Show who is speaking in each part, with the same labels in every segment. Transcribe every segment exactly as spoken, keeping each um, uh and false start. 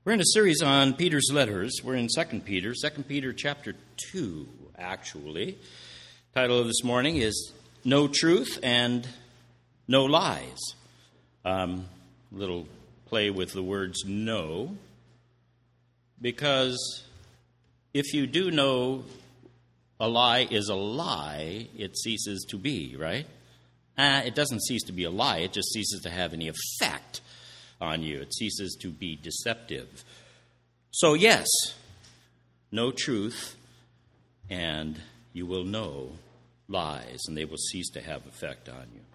Speaker 1: We're in a series on Peter's letters. We're in Second Peter, Second Peter chapter two, actually. The title of this morning is No Truth and No Lies. Um, a little play with the words no, because if you do know a lie is a lie, it ceases to be, right? Uh, it doesn't cease to be a lie, it just ceases to have any effect on you. It ceases to be deceptive. So yes, know truth, and you will know lies, and they will cease to have effect on you.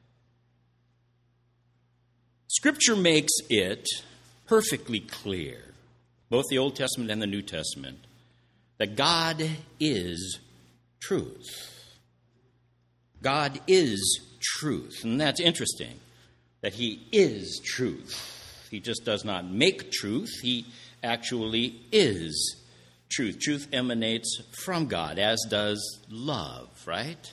Speaker 1: Scripture makes it perfectly clear, both the Old Testament and the New Testament, that God is truth. God is truth, and that's interesting. That he is truth. He just does not make truth. He actually is truth. Truth emanates from God, as does love, right?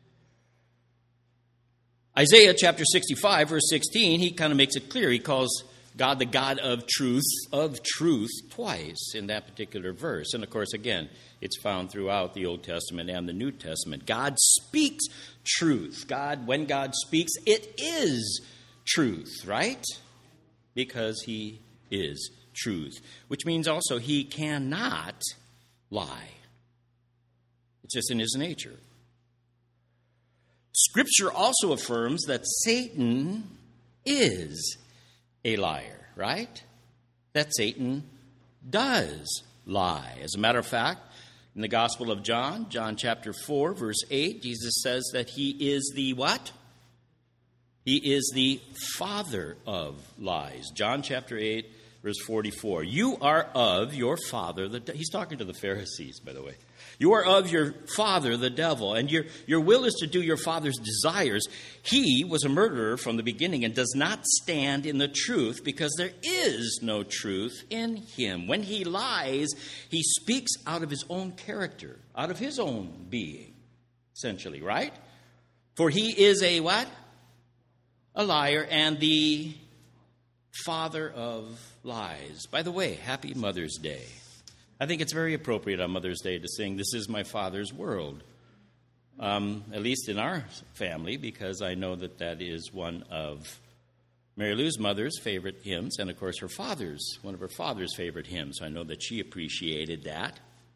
Speaker 1: Isaiah chapter sixty-five, verse sixteen, he kind of makes it clear. He calls God the God of truth, of truth, twice in that particular verse. And of course, again, it's found throughout the Old Testament and the New Testament. God speaks truth. God, when God speaks, it is truth, right? Because he is truth, which means also he cannot lie. It's just in his nature. Scripture also affirms that Satan is a liar, right? That Satan does lie. As a matter of fact, in the Gospel of John, John chapter four, verse eight, Jesus says that he is the what? He is the father of lies. John chapter eight, verse forty-four. You are of your father, the de-. He's talking to the Pharisees, by the way. You are of your father, the devil, and your, your will is to do your father's desires. He was a murderer from the beginning and does not stand in the truth because there is no truth in him. When he lies, he speaks out of his own character, out of his own being, essentially, right? For he is a what? A liar and the father of lies. By the way, happy Mother's Day. I think it's very appropriate on Mother's Day to sing, This Is My Father's World, um, at least in our family, because I know that that is one of Mary Lou's mother's favorite hymns, and of course her father's, one of her father's favorite hymns. So I know that she appreciated that.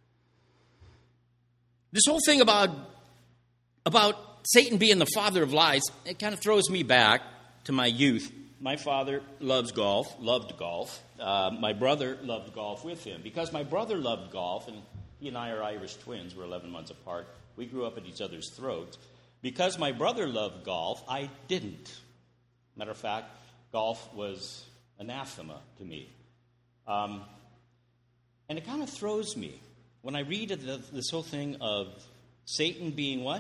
Speaker 1: This whole thing about, about Satan being the father of lies, it kind of throws me back to my youth. My father loves golf, loved golf. Uh, my brother loved golf with him. Because my brother loved golf, and he and I are Irish twins, we're eleven months apart. We grew up at each other's throats. Because my brother loved golf, I didn't. Matter of fact, golf was anathema to me. Um, and it kind of throws me when I read the, this whole thing of Satan being what?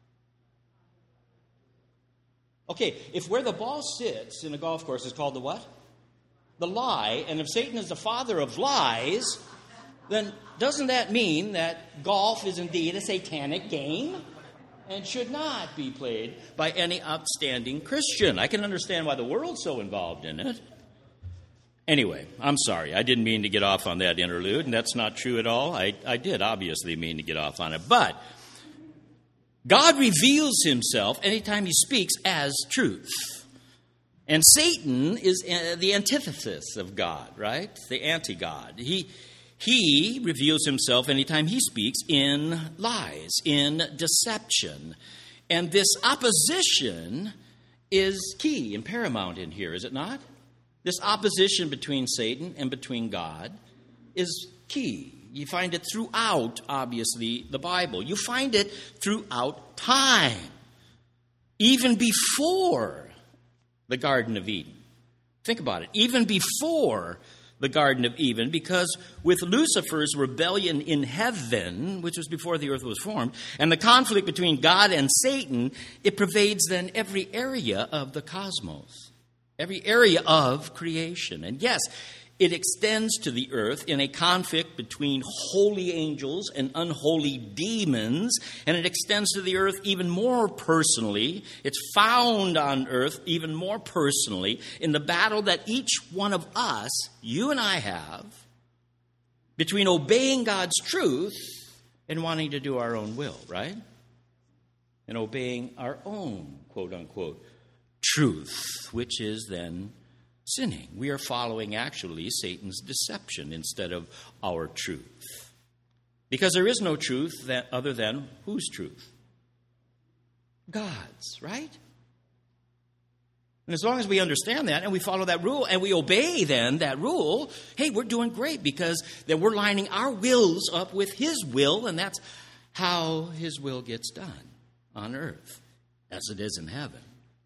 Speaker 1: Okay, if where the ball sits in a golf course is called the what? The lie, and if Satan is the father of lies, then doesn't that mean that golf is indeed a satanic game and should not be played by any upstanding Christian? I can understand why the world's so involved in it. Anyway, I'm sorry. I didn't mean to get off on that interlude, and that's not true at all. I, I did obviously mean to get off on it, but God reveals himself anytime he speaks as truth. And Satan is the antithesis of God, right? The anti-God. He, he reveals himself anytime he speaks in lies, in deception. And this opposition is key and paramount in here, is it not? This opposition between Satan and between God is key. You find it throughout, obviously, the Bible. You find it throughout time, even before the Garden of Eden. Think about it. Even before the Garden of Eden, because with Lucifer's rebellion in heaven, which was before the earth was formed, and the conflict between God and Satan, it pervades then every area of the cosmos, every area of creation. And yes, It extends to the earth in a conflict between holy angels and unholy demons, and it extends to the earth even more personally. It's found on earth even more personally in the battle that each one of us, you and I, have between obeying God's truth and wanting to do our own will, right? And obeying our own, quote unquote, truth, which is then sinning. We are following, actually, Satan's deception instead of our truth. Because there is no truth that other than whose truth? God's, right? And as long as we understand that and we follow that rule and we obey then that rule, hey, we're doing great, because then we're lining our wills up with his will, and that's how his will gets done on earth as it is in heaven.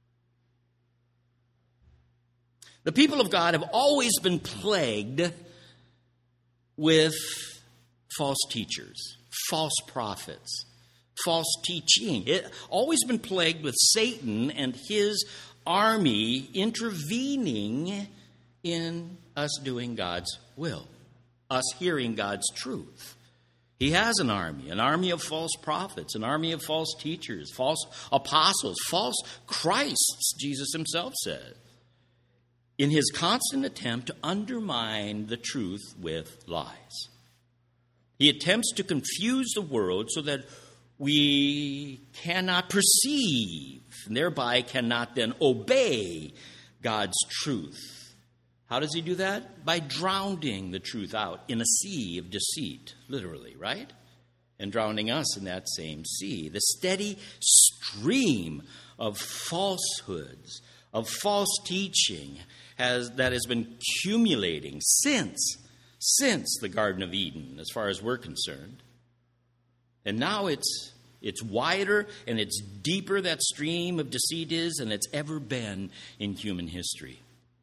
Speaker 1: The people of God have always been plagued with false teachers, false prophets, false teaching. It's always been plagued with Satan and his army intervening in us doing God's will, us hearing God's truth. He has an army, an army of false prophets, an army of false teachers, false apostles, false Christs, Jesus himself said, in his constant attempt to undermine the truth with lies. He attempts to confuse the world so that we cannot perceive, and thereby cannot then obey God's truth. How does he do that? By drowning the truth out in a sea of deceit, literally, right? And drowning us in that same sea. The steady stream of falsehoods, of false teaching has, that has been accumulating since, since the Garden of Eden, as far as we're concerned. And now it's it's wider and it's deeper, that stream of deceit is, than it's ever been in human history.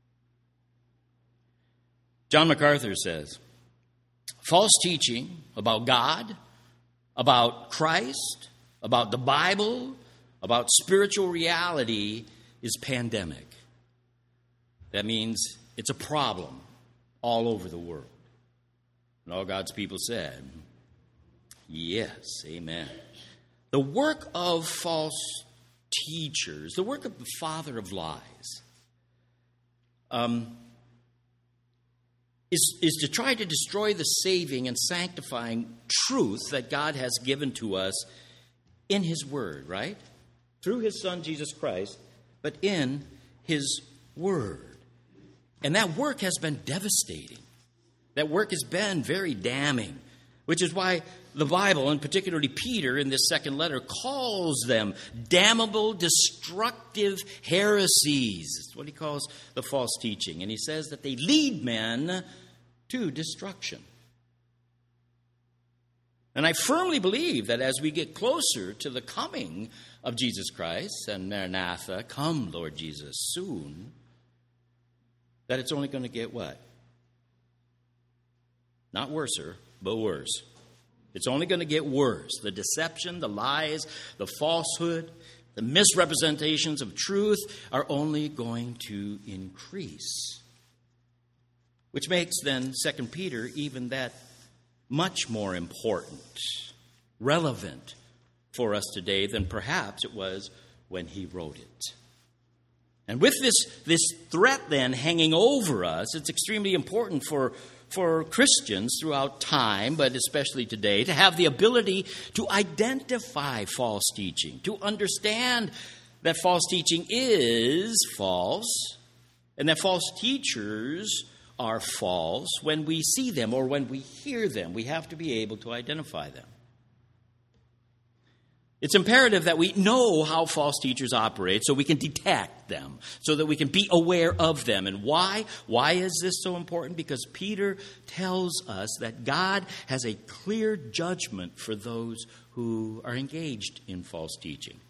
Speaker 1: John MacArthur says, false teaching about God, about Christ, about the Bible, about spiritual reality is pandemic. That means it's a problem all over the world. And all God's people said, yes, amen. The work of false teachers, the work of the father of lies, um, is, is to try to destroy the saving and sanctifying truth that God has given to us in his word, right? Through his son, Jesus Christ, but in his word. And that work has been devastating. That work has been very damning, which is why the Bible, and particularly Peter in this second letter, calls them damnable, destructive heresies. That's what he calls the false teaching. And he says that they lead men to destruction. And I firmly believe that as we get closer to the coming of Jesus Christ, and Maranatha, come, Lord Jesus, soon, that it's only going to get what? Not worser, but worse. It's only going to get worse. The deception, the lies, the falsehood, the misrepresentations of truth are only going to increase. Which makes then Second Peter even that much more important, relevant for us today than perhaps it was when he wrote it. And with this, this threat then hanging over us, it's extremely important for for Christians throughout time, but especially today, to have the ability to identify false teaching, to understand that false teaching is false, and that false teachers are false when we see them or when we hear them. We have to be able to identify them. It's imperative that we know how false teachers operate so we can detect them, so that we can be aware of them. And why? Why is this so important? Because Peter tells us that God has a clear judgment for those who are engaged in false teaching.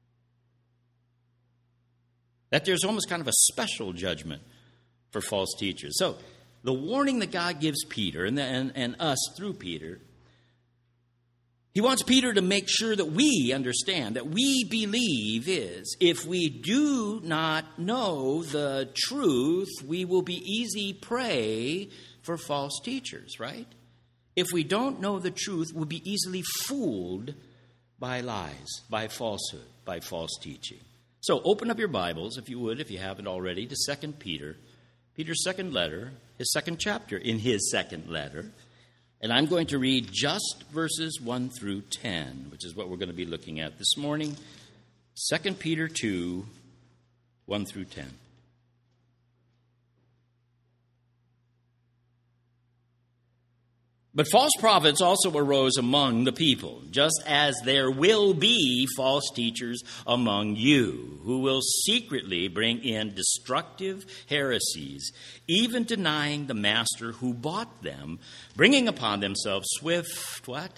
Speaker 1: That there's almost kind of a special judgment for false teachers. So the warning that God gives Peter and, and, and us through Peter he wants Peter to make sure that we understand, that we believe is, if we do not know the truth, we will be easy prey for false teachers, right? If we don't know the truth, we'll be easily fooled by lies, by falsehood, by false teaching. So open up your Bibles, if you would, if you haven't already, to Second Peter, Peter's second letter, his second chapter in his second letter. And I'm going to read just verses one through ten, which is what we're going to be looking at this morning. Second Peter two, one through ten. But false prophets also arose among the people, just as there will be false teachers among you, who will secretly bring in destructive heresies, even denying the master who bought them, bringing upon themselves swift, what?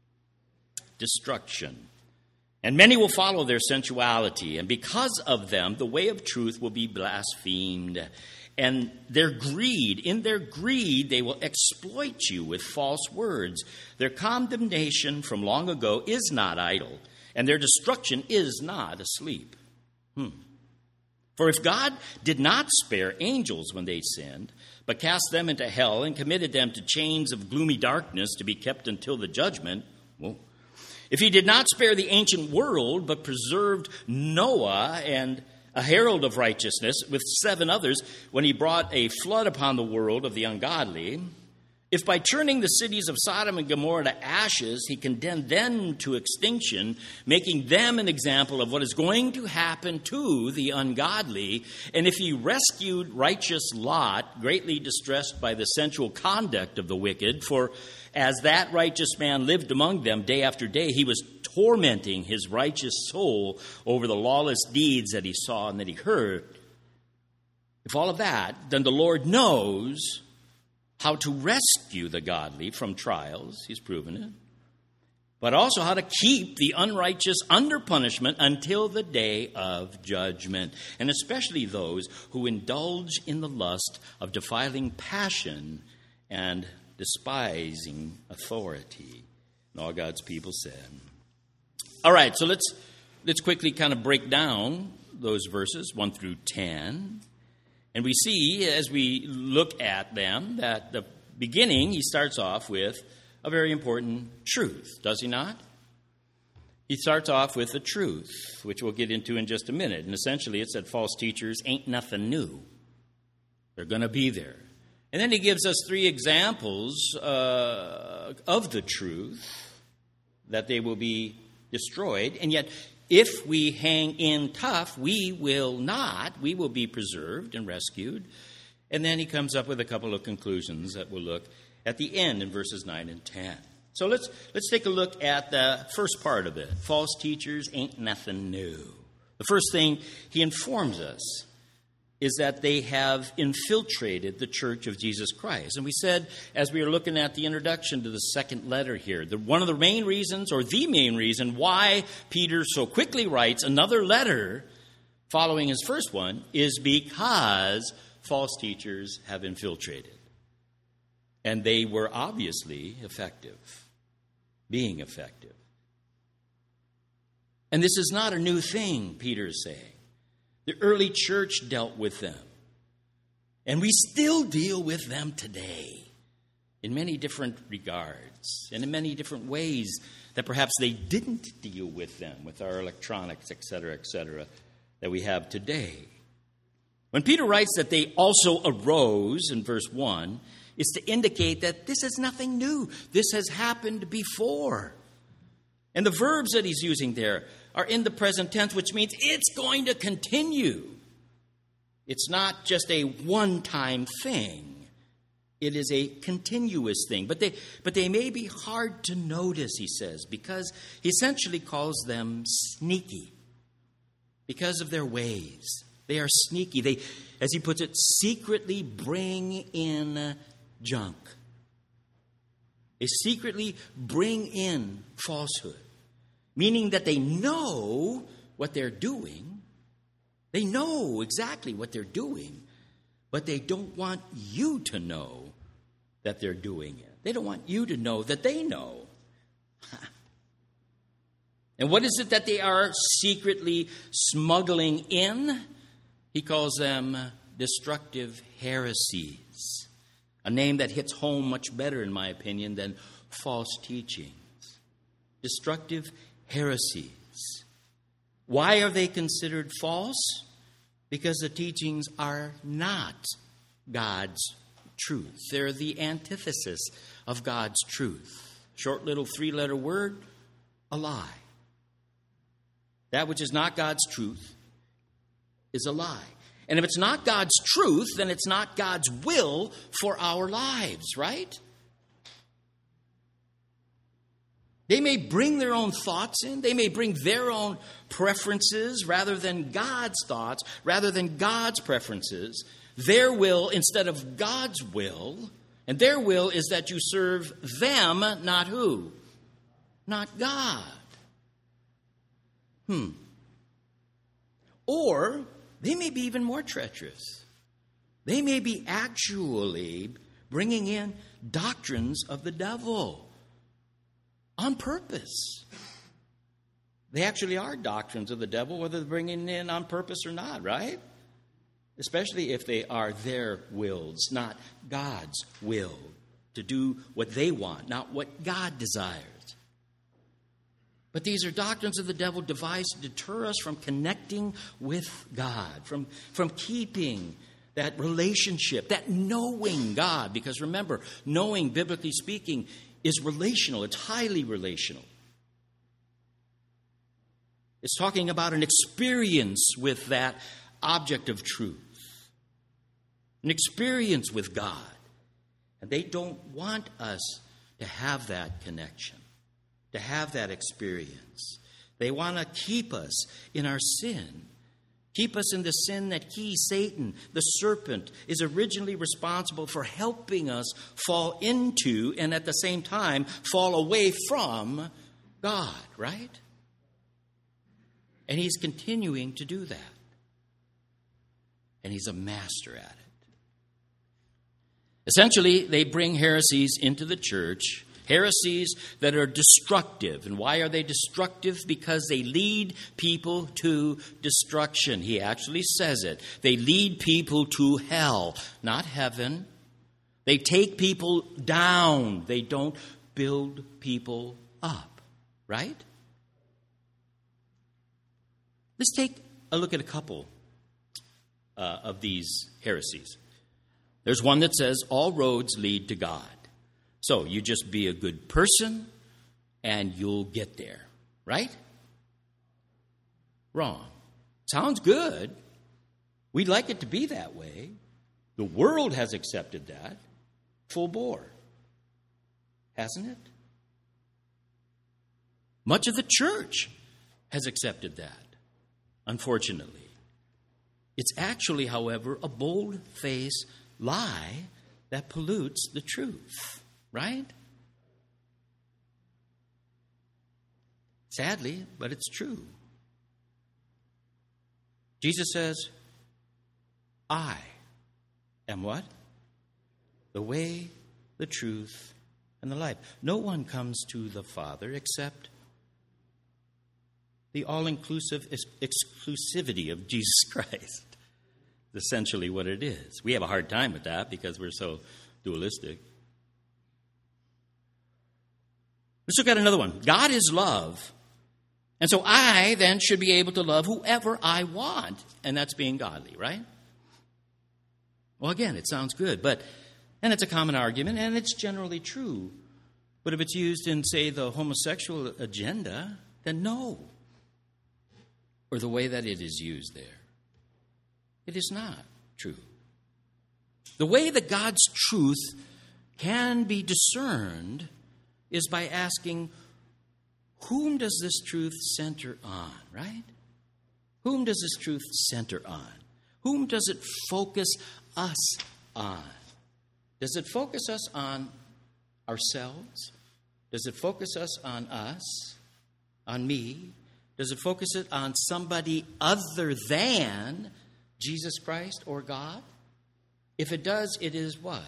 Speaker 1: Destruction. And many will follow their sensuality, and because of them, the way of truth will be blasphemed. And their greed, in their greed, they will exploit you with false words. Their condemnation from long ago is not idle, and their destruction is not asleep. Hmm. For if God did not spare angels when they sinned, but cast them into hell and committed them to chains of gloomy darkness to be kept until the judgment, well, if he did not spare the ancient world, but preserved Noah and a herald of righteousness, with seven others, when he brought a flood upon the world of the ungodly, if by turning the cities of Sodom and Gomorrah to ashes, he condemned them to extinction, making them an example of what is going to happen to the ungodly, and if he rescued righteous Lot, greatly distressed by the sensual conduct of the wicked, for as that righteous man lived among them day after day, he was tormenting his righteous soul over the lawless deeds that he saw and that he heard. If all of that, then the Lord knows how to rescue the godly from trials. He's proven it. But also how to keep the unrighteous under punishment until the day of judgment. And especially those who indulge in the lust of defiling passion and despising authority. And all God's people said. All right, so let's let's quickly kind of break down those verses, one through ten. And we see, as we look at them, that the beginning, he starts off with a very important truth, does he not? He starts off with the truth, which we'll get into in just a minute. And essentially, it's that false teachers ain't nothing new. They're going to be there. And then he gives us three examples uh, of the truth, that they will be destroyed, and yet if we hang in tough, we will not. We will be preserved and rescued. And then he comes up with a couple of conclusions that we'll look at the end in verses nine and ten. So let's let's take a look at the first part of it. False teachers ain't nothing new. The first thing he informs us is that they have infiltrated the church of Jesus Christ. And we said, as we were looking at the introduction to the second letter here, that one of the main reasons, or the main reason, why Peter so quickly writes another letter following his first one is because false teachers have infiltrated. And they were obviously effective, being effective. And this is not a new thing, Peter is saying. The early church dealt with them. And we still deal with them today in many different regards and in many different ways that perhaps they didn't deal with them with our electronics, et cetera, et cetera, that we have today. When Peter writes that they also arose in verse one, it's to indicate that this is nothing new. This has happened before. And the verbs that he's using there are in the present tense, which means it's going to continue. It's not just a one-time thing. It is a continuous thing. But they, but they may be hard to notice, he says, because he essentially calls them sneaky because of their ways. They are sneaky. They, as he puts it, secretly bring in junk. They secretly bring in falsehood. Meaning that they know what they're doing. They know exactly what they're doing. But they don't want you to know that they're doing it. They don't want you to know that they know. And what is it that they are secretly smuggling in? He calls them destructive heresies, a name that hits home much better, in my opinion, than false teachings. Destructive heresies. Why are they considered false? Because the teachings are not God's truth. They're the antithesis of God's truth. Short little three-letter word, a lie. That which is not God's truth is a lie. And if it's not God's truth, then it's not God's will for our lives, right? They may bring their own thoughts in. They may bring their own preferences rather than God's thoughts, rather than God's preferences. Their will instead of God's will. And their will is that you serve them, not who? Not God. Hmm. Or they may be even more treacherous. They may be actually bringing in doctrines of the devil on purpose. They actually are doctrines of the devil, whether they're bringing in on purpose or not, right? Especially if they are their wills, not God's will, to do what they want, not what God desires. But these are doctrines of the devil devised to deter us from connecting with God, from, from keeping that relationship, that knowing God. Because remember, knowing, biblically speaking, is relational. It's highly relational. It's talking about an experience with that object of truth, an experience with God. And they don't want us to have that connection, to have that experience. They want to keep us in our sin, keep us in the sin that he, Satan, the serpent, is originally responsible for helping us fall into and at the same time fall away from God, right? And he's continuing to do that. And he's a master at it. Essentially, they bring heresies into the church, heresies that are destructive. And why are they destructive? Because they lead people to destruction. He actually says it. They lead people to hell, not heaven. They take people down. They don't build people up, right? Let's take a look at a couple uh, of these heresies. There's one that says all roads lead to God. So you just be a good person and you'll get there, right? Wrong. Sounds good. We'd like it to be that way. The world has accepted that full bore, hasn't it? Much of the church has accepted that, unfortunately. It's actually, however, a bold-faced lie that pollutes the truth, right? Sadly, but it's true. Jesus says, I am what? The way, the truth, and the life. No one comes to the Father except the all-inclusive exclusivity of Jesus Christ. Essentially what it is. We have a hard time with that because we're so dualistic. Let's look at another one. God is love. And so I then should be able to love whoever I want. And that's being godly, right? Well, again, it sounds good. But, and it's a common argument, and it's generally true. But if it's used in, say, the homosexual agenda, then no. Or the way that it is used there. It is not true. The way that God's truth can be discerned is by asking, whom does this truth center on, right? Whom does this truth center on? Whom does it focus us on? Does it focus us on ourselves? Does it focus us on us, on me? Does it focus it on somebody other than Jesus Christ or God? If it does, it is what?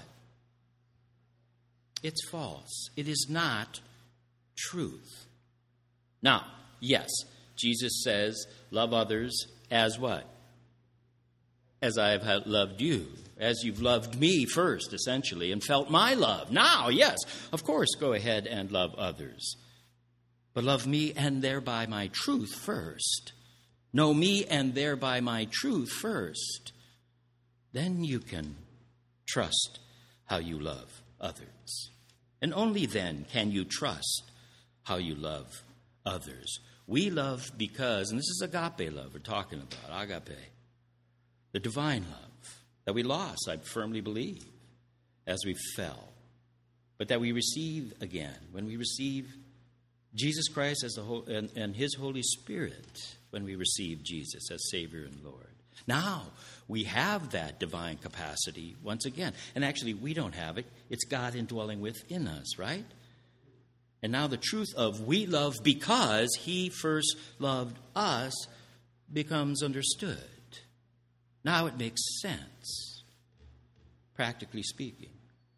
Speaker 1: It's false. It is not truth. Now, yes, Jesus says, love others as what? As I have loved you, as you've loved me first, essentially, and felt my love. Now, yes, of course, go ahead and love others. But love me and thereby my truth first. Know me and thereby my truth first. Then you can trust how you love others. And only then can you trust how you love others. We love because, and this is agape love we're talking about, agape, the divine love that we lost, I firmly believe, as we fell, but that we receive again when we receive Jesus Christ as the whole, and, and his Holy Spirit, when we receive Jesus as Savior and Lord. Now we have that divine capacity once again. And actually, we don't have it. It's God indwelling within us, right? And now the truth of we love because he first loved us becomes understood. Now it makes sense, practically speaking.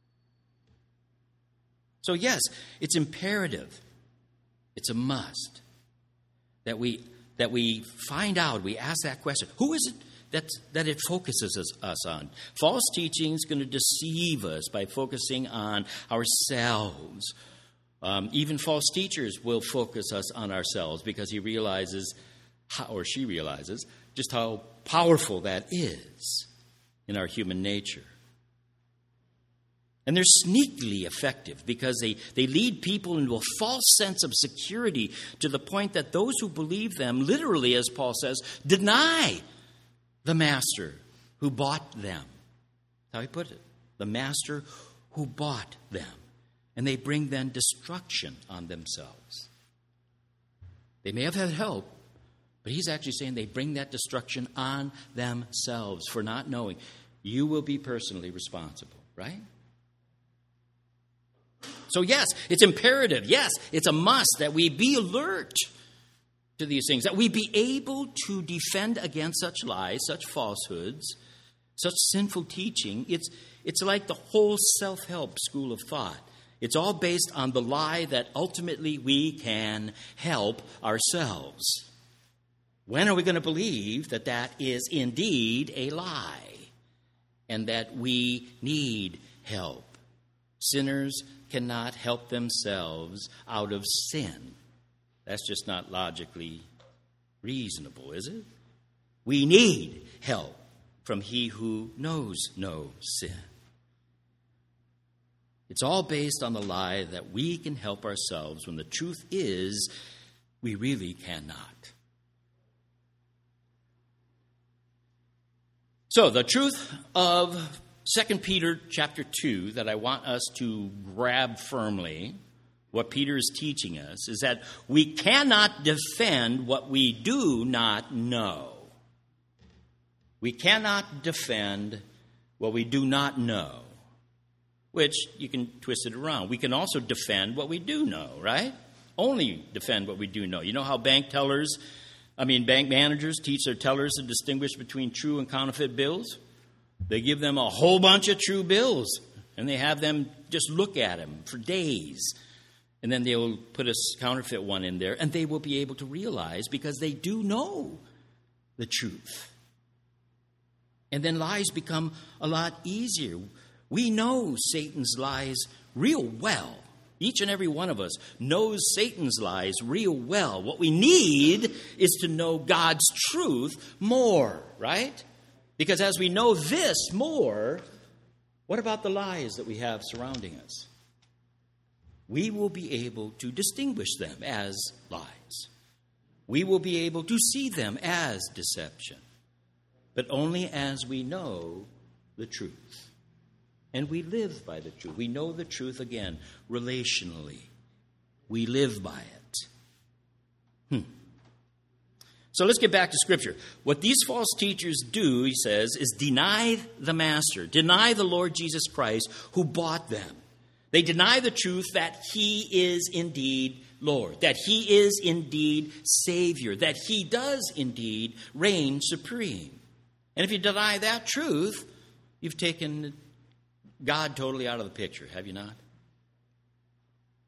Speaker 1: So yes, it's imperative. It's a must that we that we find out, we ask that question. Who is it that, that it focuses us, us on? False teaching is going to deceive us by focusing on ourselves. Um, even false teachers will focus us on ourselves because he realizes, how, or she realizes, just how powerful that is in our human nature. And they're sneakily effective because they, they lead people into a false sense of security to the point that those who believe them, literally, as Paul says, deny the master who bought them. That's how he put it. The master who bought them. And they bring then destruction on themselves. They may have had help, but he's actually saying they bring that destruction on themselves for not knowing. You will be personally responsible, right? So yes, it's imperative. Yes, it's a must that we be alert to these things, that we be able to defend against such lies, such falsehoods, such sinful teaching. It's, it's like the whole self-help school of thought. It's all based on the lie that ultimately we can help ourselves. When are we going to believe that that is indeed a lie and that we need help? Sinners cannot help themselves out of sin. That's just not logically reasonable, is it? We need help from he who knows no sin. It's all based on the lie that we can help ourselves when the truth is we really cannot. So the truth of Second Peter chapter two that I want us to grab firmly, what Peter is teaching us, is that we cannot defend what we do not know. We cannot defend what we do not know, which you can twist it around. We can also defend what we do know, right? Only defend what we do know. You know how bank tellers, I mean bank managers teach their tellers to distinguish between true and counterfeit bills? They give them a whole bunch of true bills, and they have them just look at them for days. And then they'll put a counterfeit one in there, and they will be able to realize because they do know the truth. And then lies become a lot easier. We know Satan's lies real well. Each and every one of us knows Satan's lies real well. What we need is to know God's truth more, right? Because as we know this more, what about the lies that we have surrounding us? We will be able to distinguish them as lies. We will be able to see them as deception. But only as we know the truth. And we live by the truth. We know the truth, again, relationally. We live by it. Hmm. So let's get back to Scripture. What these false teachers do, he says, is deny the Master, deny the Lord Jesus Christ who bought them. They deny the truth that he is indeed Lord, that he is indeed Savior, that he does indeed reign supreme. And if you deny that truth, you've taken God totally out of the picture, have you not?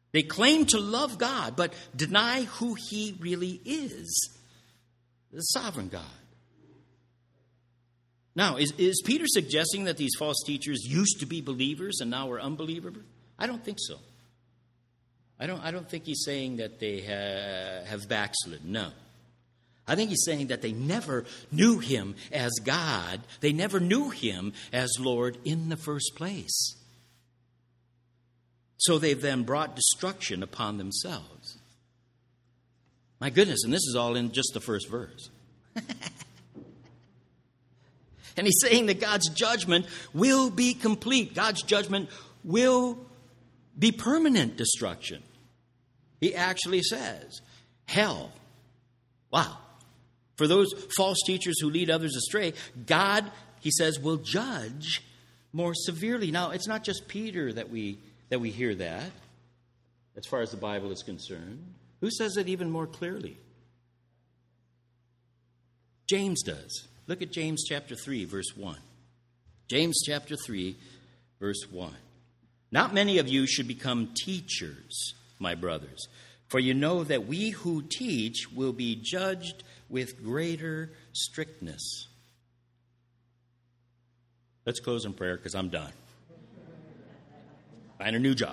Speaker 1: They claim to love God, but deny who he really is, the sovereign God. Now, is, is Peter suggesting that these false teachers used to be believers and now are unbelievers? I don't think so. I don't, I don't think he's saying that they ha- have backslidden. No. I think he's saying that they never knew him as God. They never knew him as Lord in the first place. So they've then brought destruction upon themselves. My goodness, and this is all in just the first verse. And he's saying that God's judgment will be complete. God's judgment will be permanent destruction. He actually says, hell. Wow. For those false teachers who lead others astray, God, he says, will judge more severely. Now, it's not just Peter that we that we hear that, as far as the Bible is concerned. Who says it even more clearly? James does. Look at James chapter three, verse one. James chapter three, verse one. Not many of you should become teachers, my brothers, for you know that we who teach will be judged with greater strictness. Let's close in prayer because I'm done. Find a new job.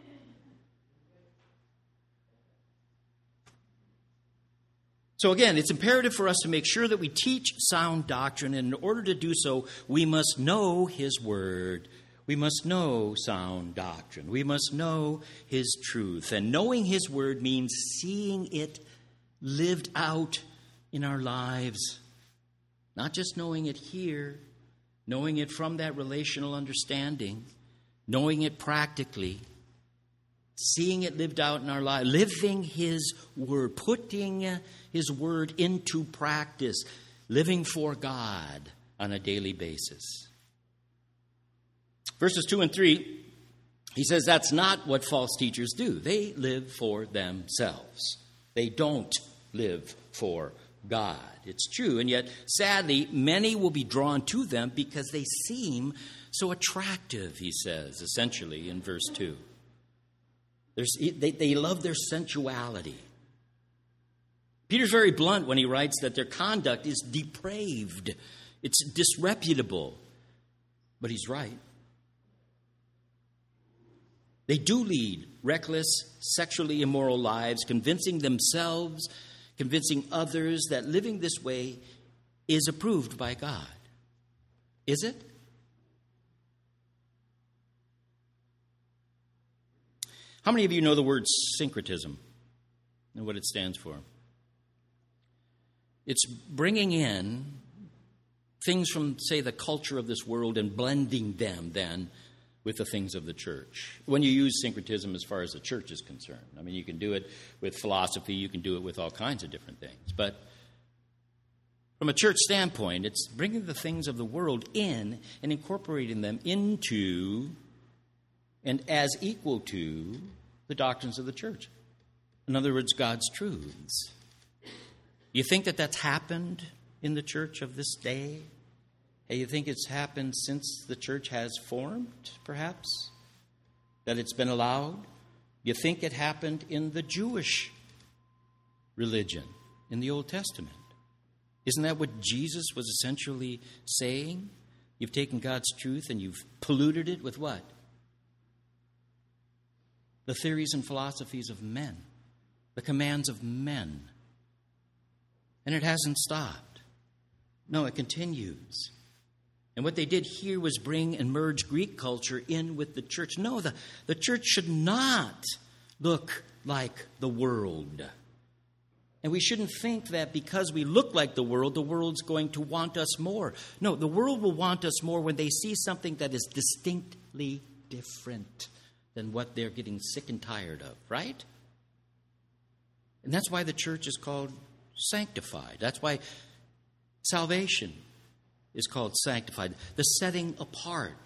Speaker 1: So again, it's imperative for us to make sure that we teach sound doctrine, and in order to do so, we must know his word. We must know sound doctrine. We must know his truth. And knowing his word means seeing it lived out in our lives. Not just knowing it here, knowing it from that relational understanding, knowing it practically, seeing it lived out in our life, living his word, putting his word into practice, living for God on a daily basis. Verses two and three, he says that's not what false teachers do. They live for themselves. They don't live for God. It's true, and yet, sadly, many will be drawn to them because they seem so attractive, he says, essentially, in verse two. There's, they, they love their sensuality. Peter's very blunt when he writes that their conduct is depraved. It's disreputable. But he's right. They do lead reckless, sexually immoral lives, convincing themselves, convincing others that living this way is approved by God. Is it? How many of you know the word syncretism and what it stands for? It's bringing in things from, say, the culture of this world and blending them then with the things of the church. When you use syncretism as far as the church is concerned. I mean, you can do it with philosophy, you can do it with all kinds of different things. But from a church standpoint, it's bringing the things of the world in and incorporating them into and as equal to the doctrines of the church. In other words, God's truths. You think that that's happened in the church of this day? Hey, you think it's happened since the church has formed, perhaps? That it's been allowed? You think it happened in the Jewish religion in the Old Testament? Isn't that what Jesus was essentially saying? You've taken God's truth and you've polluted it with what? The theories and philosophies of men, the commands of men. And it hasn't stopped. No, it continues. And what they did here was bring and merge Greek culture in with the church. No, the, the church should not look like the world. And we shouldn't think that because we look like the world, the world's going to want us more. No, the world will want us more when they see something that is distinctly different than what they're getting sick and tired of, right? And that's why the church is called sanctified. That's why salvation is called sanctified. The setting apart.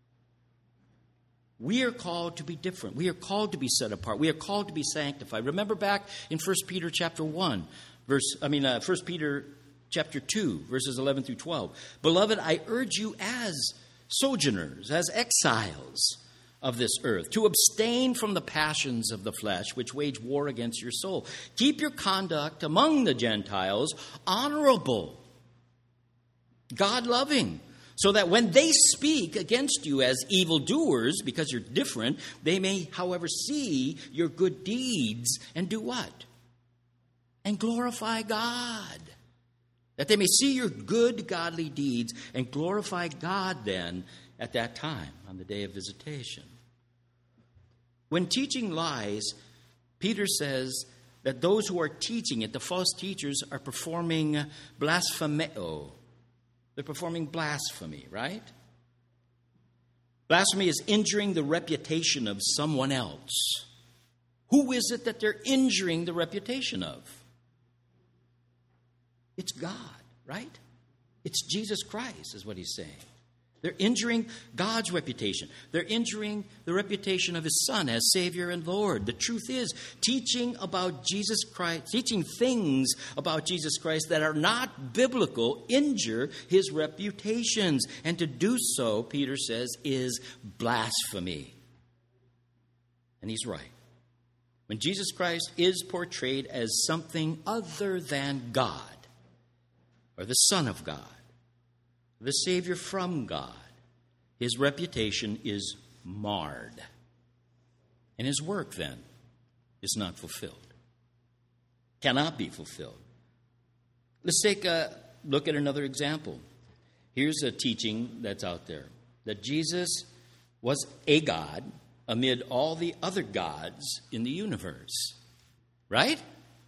Speaker 1: We are called to be different. We are called to be set apart. We are called to be sanctified. Remember back in First Peter chapter one, verse, I mean, uh, First Peter chapter two, verses eleven through twelve. Beloved, I urge you as sojourners, as exiles, of this earth, to abstain from the passions of the flesh which wage war against your soul. Keep your conduct among the Gentiles honorable, God-loving, so that when they speak against you as evildoers, because you're different, they may, however, see your good deeds and do what? And glorify God. That they may see your good, godly deeds and glorify God then at that time, on the day of visitation. When teaching lies, Peter says that those who are teaching it, the false teachers, are performing blasphemeo. They're performing blasphemy, right? Blasphemy is injuring the reputation of someone else. Who is it that they're injuring the reputation of? It's God, right? It's Jesus Christ, is what he's saying. They're injuring God's reputation. They're injuring the reputation of his Son as Savior and Lord. The truth is, teaching about Jesus Christ, teaching things about Jesus Christ that are not biblical injure his reputations. And to do so, Peter says, is blasphemy. And he's right. When Jesus Christ is portrayed as something other than God, or the Son of God, the Savior from God, his reputation is marred. And his work, then, is not fulfilled. Cannot be fulfilled. Let's take a look at another example. Here's a teaching that's out there, that Jesus was a God amid all the other gods in the universe. Right?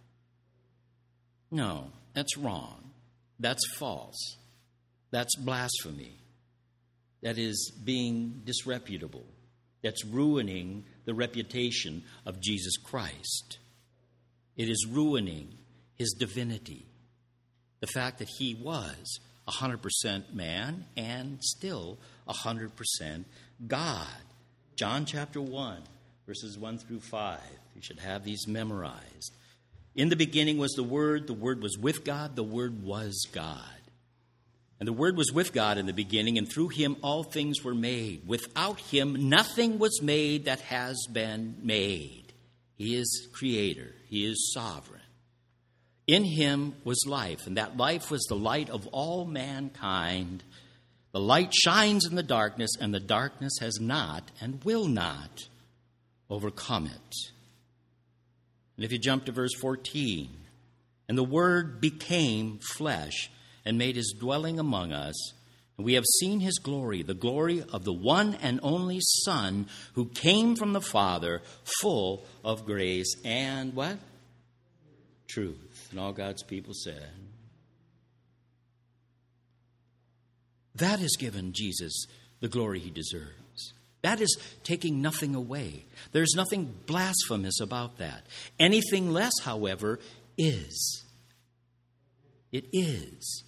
Speaker 1: No, that's wrong. That's false. That's blasphemy. That is being disreputable. That's ruining the reputation of Jesus Christ. It is ruining his divinity. The fact that he was one hundred percent man and still one hundred percent God. John chapter one, verses one through five. You should have these memorized. In the beginning was the Word. The Word was with God. The Word was God. And the Word was with God in the beginning, and through him all things were made. Without him nothing was made that has been made. He is creator. He is sovereign. In him was life, and that life was the light of all mankind. The light shines in the darkness, and the darkness has not and will not overcome it. And if you jump to verse fourteen, and the Word became flesh and made his dwelling among us, and we have seen his glory, the glory of the one and only Son who came from the Father, full of grace and what? Truth. And all God's people said. That has given Jesus the glory he deserves. That is taking nothing away. There's nothing blasphemous about that. Anything less, however, is. It is.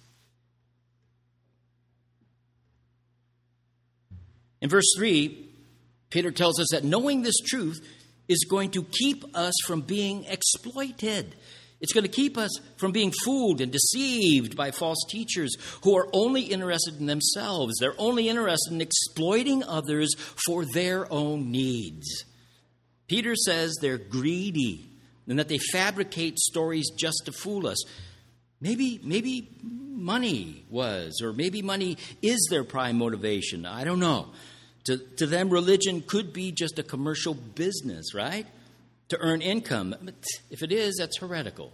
Speaker 1: In verse three, Peter tells us that knowing this truth is going to keep us from being exploited. It's going to keep us from being fooled and deceived by false teachers who are only interested in themselves. They're only interested in exploiting others for their own needs. Peter says they're greedy and that they fabricate stories just to fool us. Maybe, maybe money was, or maybe money is their prime motivation. I don't know. To, to them, religion could be just a commercial business, right? To earn income. But if it is, that's heretical.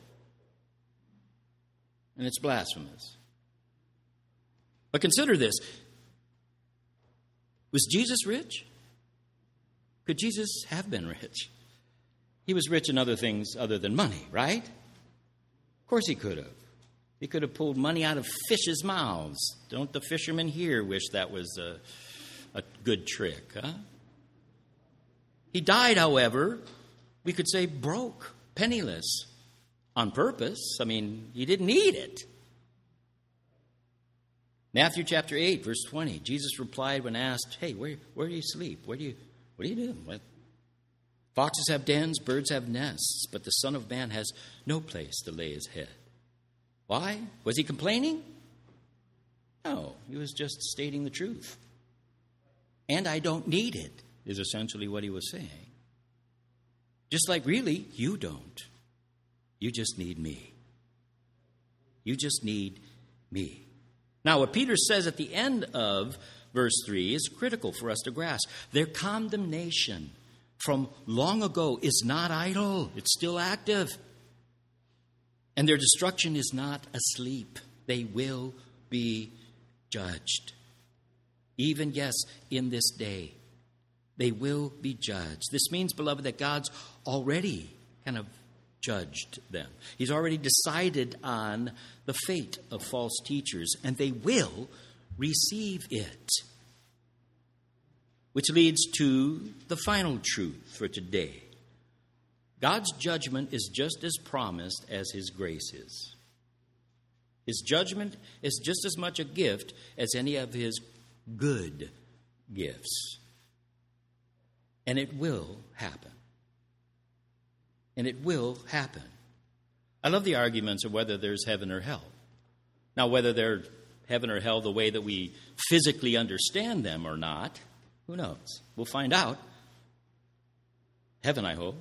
Speaker 1: And it's blasphemous. But consider this. Was Jesus rich? Could Jesus have been rich? He was rich in other things other than money, right? Of course he could have. He could have pulled money out of fishes' mouths. Don't the fishermen here wish that was a, a good trick, huh? He died, however, we could say broke, penniless, on purpose. I mean, he didn't need it. Matthew chapter eight, verse twenty, Jesus replied when asked, hey, where, where do you sleep? Where do you, what do you do? What? Foxes have dens, birds have nests, but the Son of Man has no place to lay his head. Why? Was he complaining? No, he was just stating the truth. And I don't need it. is essentially what he was saying. Just like, really, you don't. You just need me. You just need me. Now, what Peter says at the end of verse three is critical for us to grasp. Their condemnation from long ago is not idle. It's still active. And their destruction is not asleep. They will be judged. Even, yes, in this day, they will be judged. This means, beloved, that God's already kind of judged them. He's already decided on the fate of false teachers, and they will receive it. Which leads to the final truth for today. God's judgment is just as promised as his grace is. His judgment is just as much a gift as any of his good gifts. And it will happen. And it will happen. I love the arguments of whether there's heaven or hell. Now, whether they're heaven or hell the way that we physically understand them or not, who knows? We'll find out. Heaven, I hope.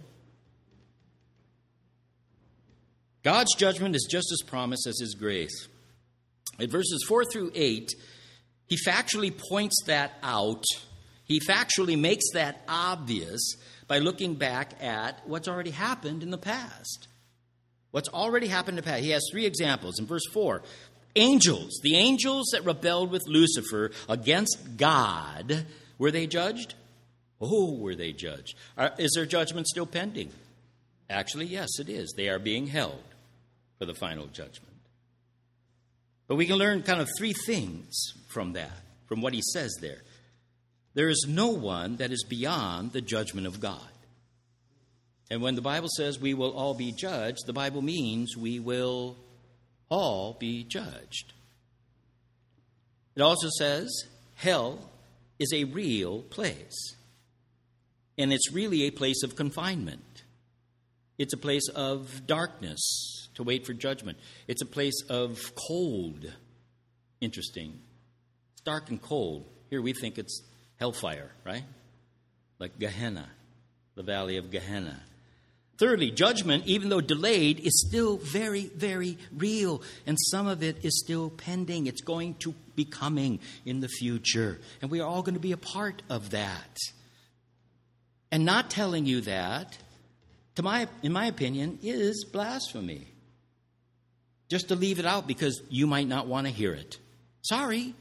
Speaker 1: God's judgment is just as promised as his grace. In verses four through eight, he factually points that out. He factually makes that obvious by looking back at what's already happened in the past. What's already happened in the past. He has three examples. In verse four, angels, the angels that rebelled with Lucifer against God, were they judged? Oh, were they judged? Are, is their judgment still pending? Actually, yes, it is. They are being held for the final judgment. But we can learn kind of three things from that, from what he says there. There is no one that is beyond the judgment of God. And when the Bible says we will all be judged, the Bible means we will all be judged. It also says hell is a real place. And it's really a place of confinement. It's a place of darkness to wait for judgment. It's a place of cold. Interesting. It's dark and cold. Here we think it's hellfire, right? Like Gehenna, the valley of Gehenna. Thirdly, judgment, even though delayed, is still very, very real. And some of it is still pending. It's going to be coming in the future. And we are all going to be a part of that. And not telling you that, to my, in my opinion, is blasphemy. Just to leave it out because you might not want to hear it. Sorry.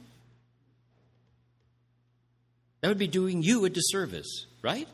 Speaker 1: That would be doing you a disservice, right?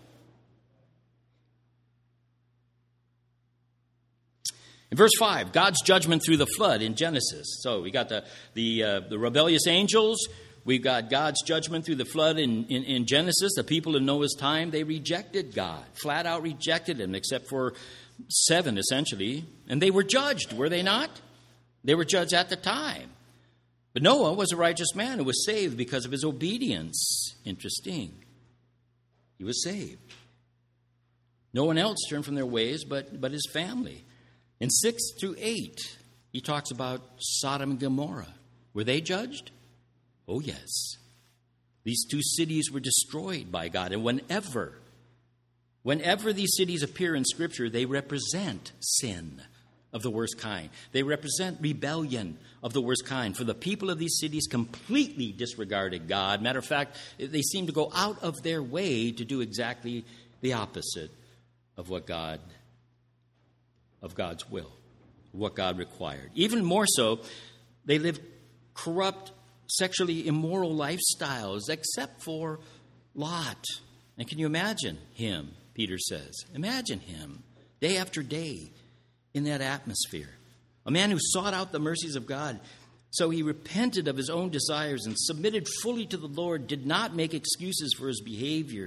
Speaker 1: In verse five, God's judgment through the flood in Genesis. So we got the the, uh, the rebellious angels. We've got God's judgment through the flood in, in, in Genesis. The people in Noah's time, they rejected God. Flat out rejected him, except for seven, essentially. And they were judged, were they not? They were judged at the time. But Noah was a righteous man who was saved because of his obedience. Interesting. He was saved. No one else turned from their ways but, but his family. In six through eight, he talks about Sodom and Gomorrah. Were they judged? Oh, yes. These two cities were destroyed by God. And whenever, whenever these cities appear in Scripture, they represent sin of the worst kind. They represent rebellion of the worst kind. For the people of these cities completely disregarded God. Matter of fact, they seem to go out of their way to do exactly the opposite of what God, of God's will, what God required. Even more so, they lived corrupt, sexually immoral lifestyles, except for Lot. And can you imagine him, Peter says? Imagine him, day after day, in that atmosphere. A man who sought out the mercies of God. So he repented of his own desires and submitted fully to the Lord, did not make excuses for his behavior.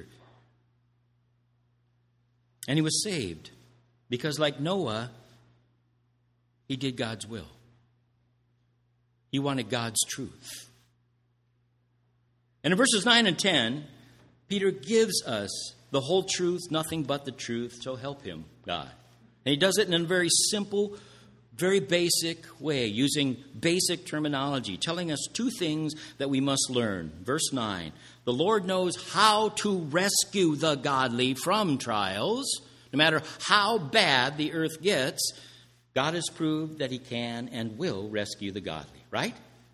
Speaker 1: And he was saved because, like Noah, he did God's will. He wanted God's truth. And in verses nine and ten, Peter gives us the whole truth, nothing but the truth, so help him, God. And he does it in a very simple, very basic way, using basic terminology, telling us two things that we must learn. Verse nine, The Lord knows how to rescue the godly from trials. No matter how bad the earth gets, God has proved that he can and will rescue the godly, right?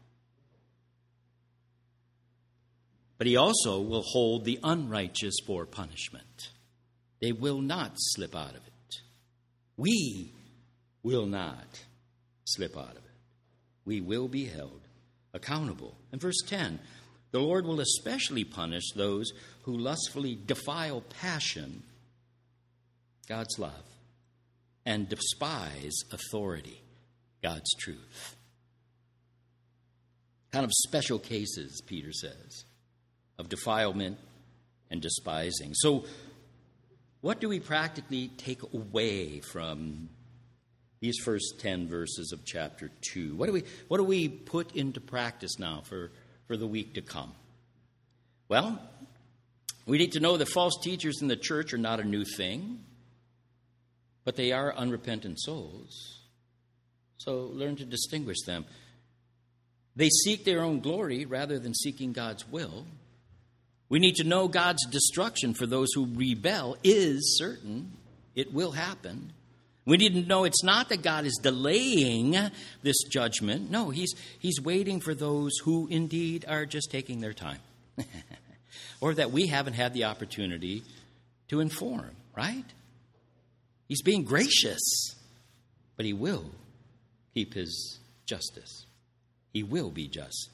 Speaker 1: But he also will hold the unrighteous for punishment. They will not slip out of it. We will not slip out of it. We will be held accountable. In verse ten, the Lord will especially punish those who lustfully defile passion, God's love, and despise authority, God's truth. Kind of special cases, Peter says, of defilement and despising. So, what do we practically take away from these first ten verses of chapter two? What do we what do we put into practice now for, for the week to come? Well, we need to know that false teachers in the church are not a new thing, but they are unrepentant souls. So learn to distinguish them. They seek their own glory rather than seeking God's will. We need to know God's destruction for those who rebel is certain. It will happen. We need to know it's not that God is delaying this judgment. No, he's, he's waiting for those who indeed are just taking their time. Or that we haven't had the opportunity to inform, right? He's being gracious, but he will keep his justice. He will be just.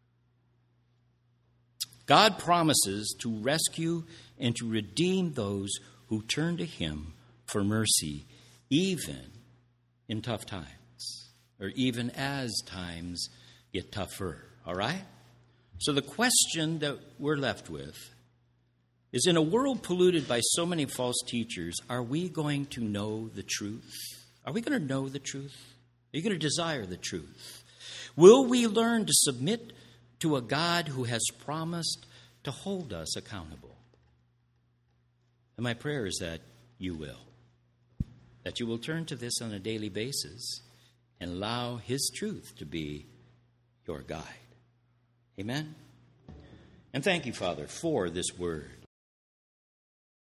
Speaker 1: God promises to rescue and to redeem those who turn to him for mercy, even in tough times, or even as times get tougher, all right? So the question that we're left with is, in a world polluted by so many false teachers, are we going to know the truth? Are we going to know the truth? Are you going to desire the truth? Will we learn to submit to a God who has promised to hold us accountable? And my prayer is that you will. That you will turn to this on a daily basis and allow his truth to be your guide. Amen? And thank you, Father, for this word.